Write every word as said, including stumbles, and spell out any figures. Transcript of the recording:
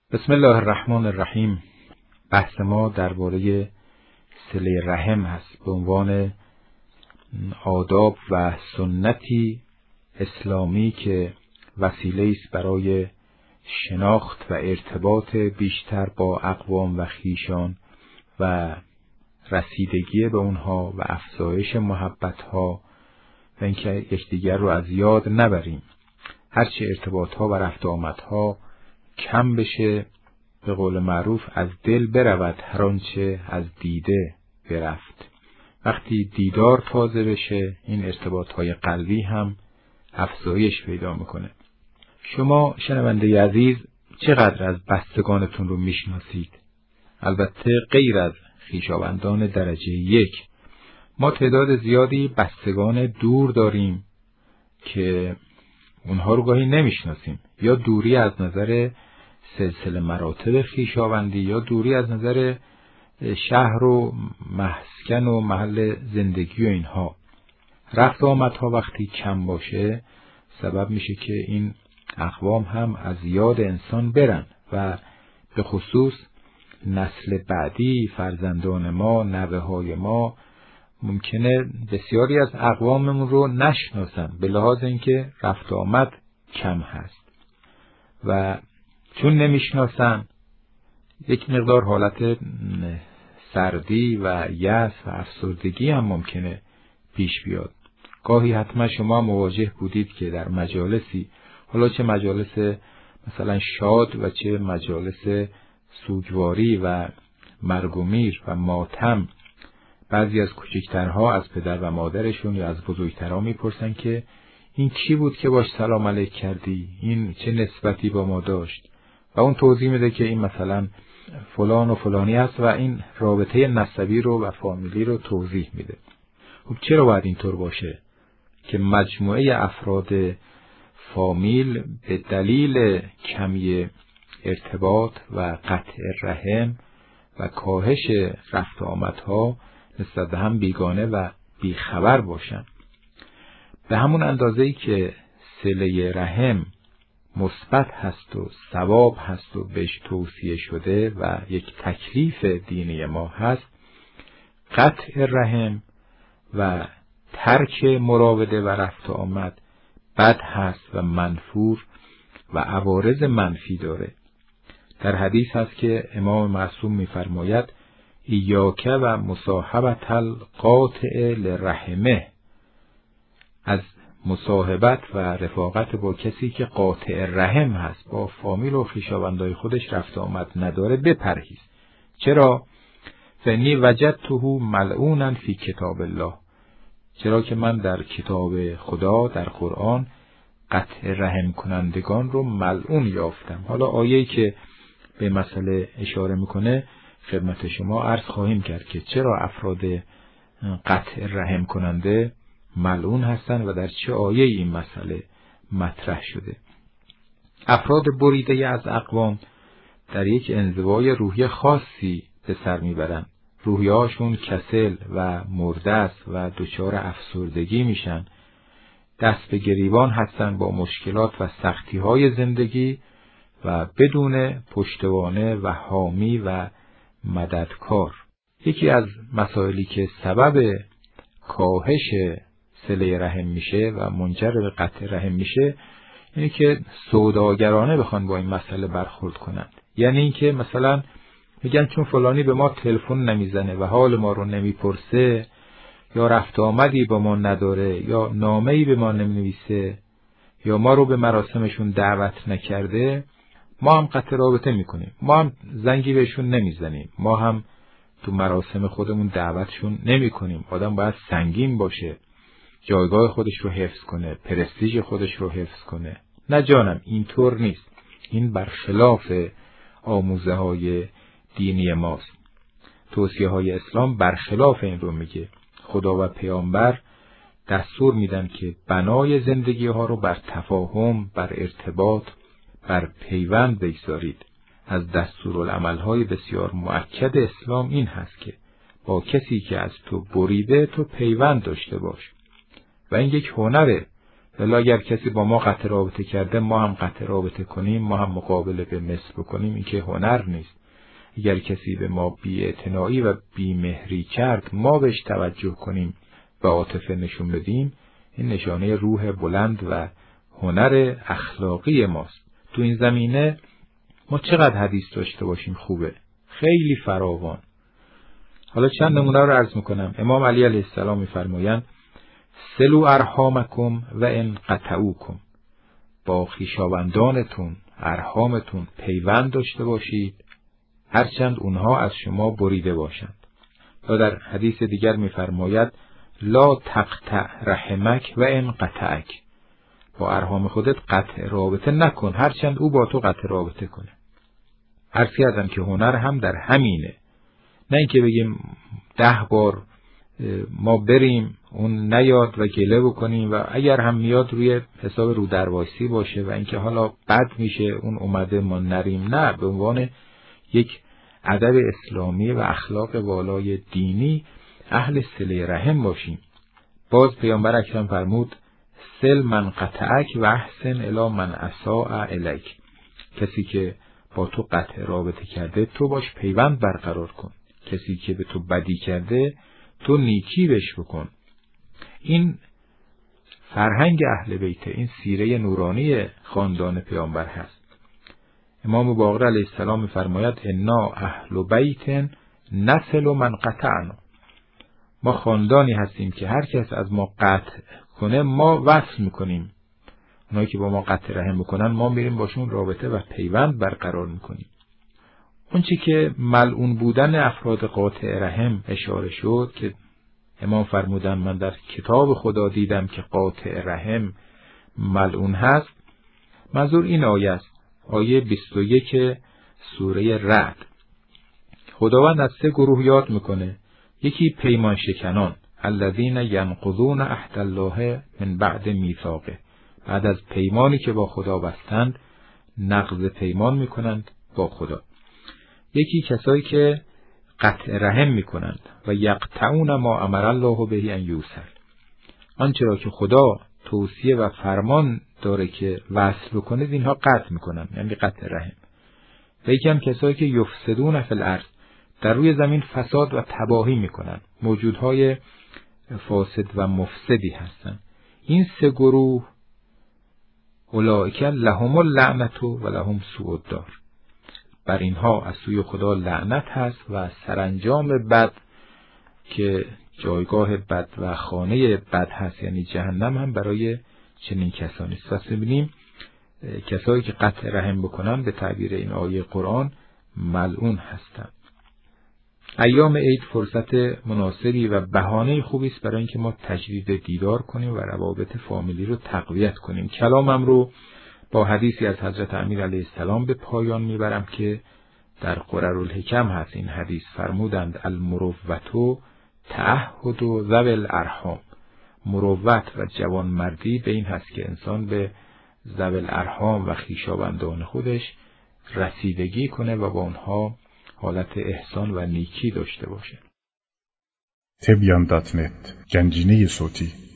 بسم الله الرحمن الرحیم. بحث ما درباره صله رحم هست به عنوان آداب و سنتی اسلامی که وسیله است برای شناخت و ارتباط بیشتر با اقوام و خویشان و رسیدگی به اونها و افزایش محبت‌ها و اینکه یکدیگر رو از یاد نبریم. هرچه ارتباط‌ها و رفت و آمدها کم بشه، به قول معروف از دل برود هر آنچه از دیده برفت. وقتی دیدار تازه بشه، این ارتباط‌های قلبی هم افزایش پیدا میکنه. شما شنونده عزیز چقدر از بستگانتون رو میشناسید؟ البته غیر از خویشاوندان درجه یک، ما تعداد زیادی بستگان دور داریم که اونها رو گاهی نمیشناسیم، یا دوری از نظر سلسله مراتب خویشاوندی یا دوری از نظر شهر و مسکن و محل زندگی و اینها. رفت و آمدها وقتی کم باشه سبب میشه که این اقوام هم از یاد انسان برن و به خصوص نسل بعدی، فرزندان ما، نوه های ما ممکنه بسیاری از اقواممون رو نشناسن به لحاظ اینکه رفت و آمد کم هست و چون نمیشناسن یک مقدار حالت سردی و یأس و افسردگی هم ممکنه پیش بیاد. گاهی حتما شما مواجه بودید که در مجالسی، حالا چه مجالس مثلا شاد و چه مجالس سوگواری و مرگ و میر و ماتم، بعضی از کوچکترها از پدر و مادرشون یا از بزرگترها میپرسن که این کی بود که باش سلام علیک کردی؟ این چه نسبتی با ما داشت؟ و اون توضیح میده که این مثلا فلان و فلانی هست و این رابطه نسبی رو و فامیلی رو توضیح میده. خب چرا باید اینطور باشه که مجموعه افراد فامیل به دلیل کمی ارتباط و قطع رحم و کاهش رفت و آمدها نسبت به هم بیگانه و بیخبر باشن؟ به همون اندازه‌ای که صله رحم مثبت هست و ثواب هست و بهش توصیه شده و یک تکلیف دینی ما هست، قطع رحم و ترک مراوده و رفت و آمد بد هست و منفور و عوارض منفی داره. در حدیث هست که امام معصوم می‌فرماید ایاک و مصاحبة القاطع لرحمه، از مصاحبت و رفاقت با کسی که قاطع رحم هست، با فامیل و خویشاوندای خودش رفت و آمد نداره، بپرهیز. چرا؟ فانی وجدته ملعونا فی کتاب الله، چرا که من در کتاب خدا در قرآن قطع رحم کنندگان رو ملعون یافتم. حالا آیه‌ای که به مسئله اشاره میکنه خدمت شما عرض خواهیم کرد که چرا افراد قطع رحم کننده ملعون هستند و در چه آیه این مسئله مطرح شده. افراد بریده از اقوام در یک انزوای روحی خاصی به سر میبرن. روحیه‌هاشون کسل و مرده است و دچار افسردگی میشن. دست به گریبان هستن با مشکلات و سختی‌های زندگی و بدون پشتوانه و حامی و مددکار. یکی از مسائلی که سبب کاهش صله رحم میشه و منجر به قطع رحم میشه اینه که سوداگرانه بخوان با این مسئله برخورد کنند. یعنی اینکه مثلا میگن چون فلانی به ما تلفن نمیزنه و حال ما رو نمیپرسه، یا رفت آمدی با ما نداره، یا نامه‌ای به ما نمی‌نویسه، یا ما رو به مراسمشون دعوت نکرده، ما هم قطع رابطه میکنیم، ما هم زنگی بهشون نمیزنیم، ما هم تو مراسم خودمون دعوتشون نمیکنیم. آدم باید سنگین باشه، جایگاه خودش رو حفظ کنه، پرستیژ خودش رو حفظ کنه. نه جانم، اینطور نیست. این برخلاف آموزه های دینی ماست. توصیه های اسلام برخلاف این رو میگه. خدا و پیامبر دستور میدن که بنای زندگی ها رو بر تفاهم، بر ارتباط، بر پیوند بگذارید. از دستورالعمل های بسیار مؤکد اسلام این هست که با کسی که از تو بریده تو پیوند داشته باش. و این یک هنره ولی اگر کسی با ما قطع رابطه کرده ما هم قطع رابطه کنیم، ما هم مقابله به مثل بکنیم، این که هنر نیست. اگر کسی به ما بی‌اعتنایی و بی‌مهری کرد ما بهش توجه کنیم و عاطفه نشون بدیم، این نشانه روح بلند و هنر اخلاقی ماست. تو این زمینه ما چقدر حدیث داشته باشیم خوبه، خیلی فراوان. حالا چند نمونه رو عرض میکنم. امام علی علیه السلام میفرمایند سلو ارحامکم و ان قطعوکم، با خویشاوندانتون ارحامتون پیوند داشته باشید هرچند اونها از شما بریده باشند. یا در حدیث دیگر میفرماید لا تقطع رحمک و ان قطعک، با ارحام خودت قطع رابطه نکن هرچند او با تو قطع رابطه کنه. عرض کردم که هنر هم در همینه، نه اینکه بگیم ده بار ما بریم اون نیاد و گله بکنیم و اگر هم میاد روی حساب رو دروایسی باشه و اینکه حالا بد میشه اون اومده ما نریم. نه، به عنوان یک ادب اسلامی و اخلاق والای دینی اهل صله رحم باشیم. باز پیامبر اکرم فرمود سل من قطعک و احسن الی من اساء الیک، کسی که با تو قطع رابطه کرده تو باش پیوند برقرار کن، کسی که به تو بدی کرده تو نیکی بهش بکن. این فرهنگ اهل بیت، این سیره نورانی خاندان پیامبر هست. امام باقر علیه السلام می‌فرماید انا اهل بیت نسل من قطعنا، ما خاندانی هستیم که هر کس از ما قطع کنه ما وصل میکنیم، اونایی که با ما قطع رحم میکنن ما میریم باشون رابطه و پیوند برقرار میکنیم. اون چی که ملعون بودن افراد قاطع رحم اشاره شد که امام فرمودن من در کتاب خدا دیدم که قاطع رحم ملعون هست، منظور این آیه است، آیه بیست و یک سوره رعد. خداوند از سه گروه یاد میکنه. یکی پیمان شکنان، الذین ینقضون عهد الله من بعد میثاقه، بعد از پیمانی که با خدا بستند نقض پیمان میکنند با خدا. یکی کسایی که قطع رحم میکنند و یقطعون ما امر الله به ان یوصل، آنچه را که خدا توصیه و فرمان داره که وصل بکنید اینها قطع میکنند، یعنی قطع رحم. و یکی هم کسایی که یفسدون فی الارض، در روی زمین فساد و تباهی میکنند، موجودهای فاسد و مفسدی هستند. این سه گروه اولئک لهم اللعنة و لهم سوء الدار، بر اینها از سوی خدا لعنت هست و سرانجام بد که جایگاه بد و خانه بد هست، یعنی جهنم هم برای چنین کسانی است. پس می‌بینیم کسایی که قطع رحم بکنن به تعبیر این آیه قرآن ملعون هستند. ایام عید فرصت مناسبی و بهانه خوبی است برای اینکه ما تجدید دیدار کنیم و روابط فامیلی رو تقویت کنیم. کلامم رو با حدیثی از حضرت امیر علیه السلام به پایان میبرم که در قررالحکم هست. این حدیث فرمودند المروة تعهد ذوی الارحام، مروت و جوانمردی به این هست که انسان به ذوی الارحام و خویشاوندان خودش رسیدگی کنه و با اونها حالت احسان و نیکی داشته باشه. تبیان دات نت، گنجینه صوتی.